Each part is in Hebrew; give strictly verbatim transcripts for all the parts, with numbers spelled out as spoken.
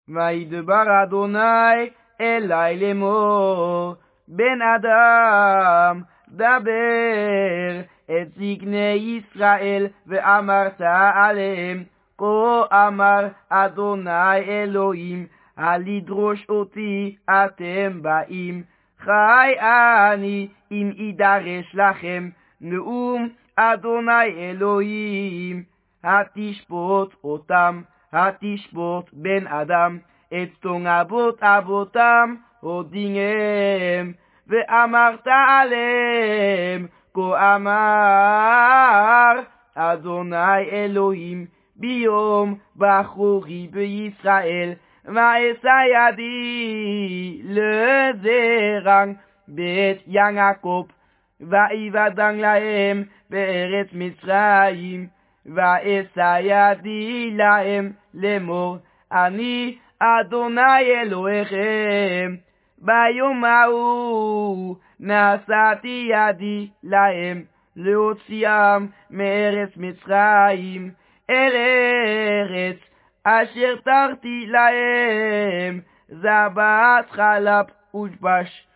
וידבר אדוני אלי לאמור, בן אדם, דבר את זקני ישראל ואמרת עליהם, כה אמר אדוני אלוהים, הלדרוש אותי אתם באים, חי אני אם ידרש לכם נאום אדוני אלוהים. התשפוט אותם, התשפוט בן אדם, את תום אבות אבותם הודינם, ואמרת עליהם, כה אמר אדוני אלוהים, ביום בחורי בישראל, ואשא ידי לזרע בית יעקב, ויבדל להם בארץ מצרים, ואשא ידי להם לאמור, אני אדוני אלוהיכם. ביום ההוא נשאתי ידי להם להוציאם מארץ מצרים אל ארץ אשר תרתי להם, זבת חלב ודבש,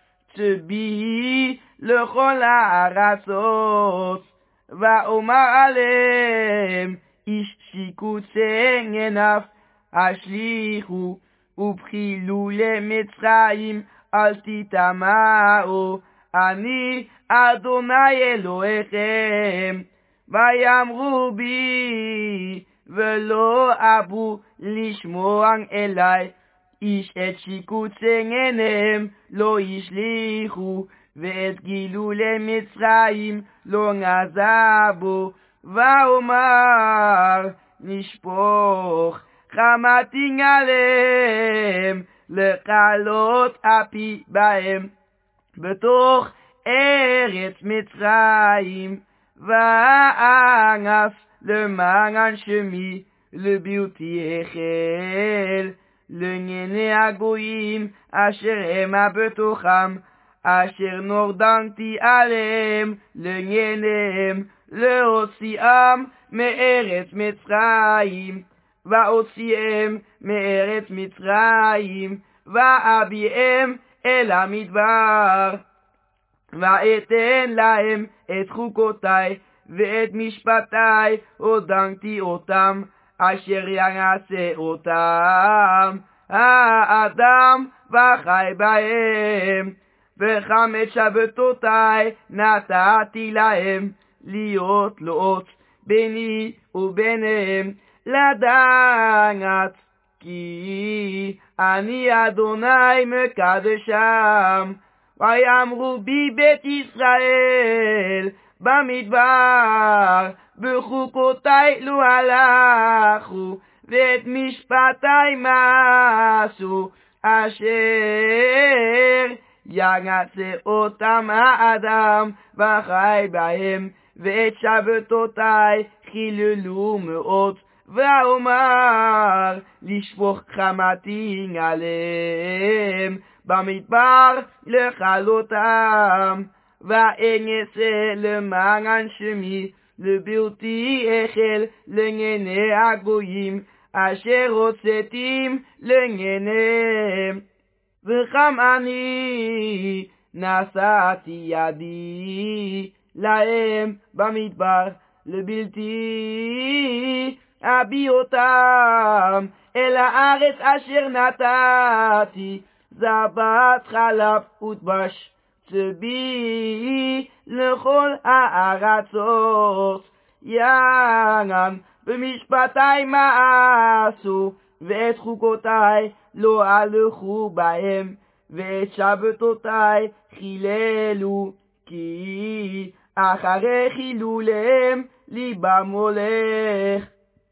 צבי לכל הארצות. ואומר עליהם, איש שיקוצי עיניו השליכו, ובחילו למצרים אל תטמאו, אני אדוני אלוהיכם. ויאמרו בי ולא אבו לשמוע אלי, איש את שיקוצי עיניהם לא ישליכו, ואת גילו למצרים לא נעזבו. ואומר, נשפוך חמתי עליהם, לכלות אפי בהם בתוך ארץ מצרים, ואנס למען שמי לביותי החל, לענייני הגויים אשר המה בתוכם, אשר נורדנתי עליהם לענייניהם, להוציאם מארץ מצרים, ואוציאם מארץ מצרים, ואביאם אל המדבר, ואתן להם את חוקותיי ואת משפטיי הודנתי אותם, אשר יעשה אותם האדם וחי בהם. וחמש שבתותיי נתתי להם להיות לאות ביני וביניהם, לדעת כי אני אדוני מקדשם. ויאמרו בי בית ישראל במדבר, בחוקותיי לא הלכו, ואת משפטיי מעשו, אשר יעשה אותם האדם וחי בהם, ואת שבתותיי חיללו מאוד. ואומר, לשפוך חמתי עליהם במדבר לכלותם, ואנסה למען שמי לבלתי החל לענייני הגויים אשר הוצאתים לענייניהם. וחם אני נשאתי ידי להם במדבר לבלתי אביא אותם אל הארץ אשר נתתי, זבת חלב ודבש, צבי לכל הארצות. יען במשפטיי מעשו, ואת חוקותיי לא הלכו בהם, ואת שבתותיי חיללו, כי אחרי חילוליהם ליבם הולך.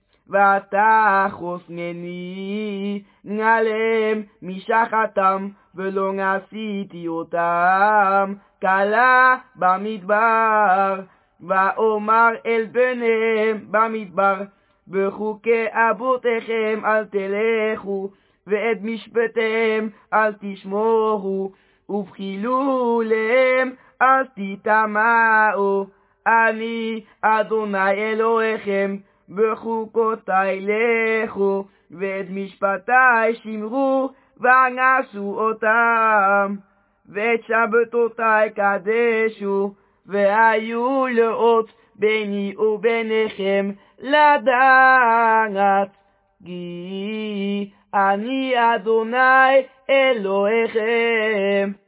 ותחוסני עליהם משחתם, ולא נעשיתי אותם כלה במדבר. ואומר אל בניהם במדבר, בחוקי אבותיכם אל תלכו, ואת משפטיהם אל תשמורו, ובחילוליהם אל תטמאו. אני אדוני אלוהיכם, בחוקותיי לכו, ואת משפטי שמרו ועשו אותם, ואת שבתותי קדשו, והיו לאות ביני וביניכם לדעת, כי אני אדוני אלוהיכם.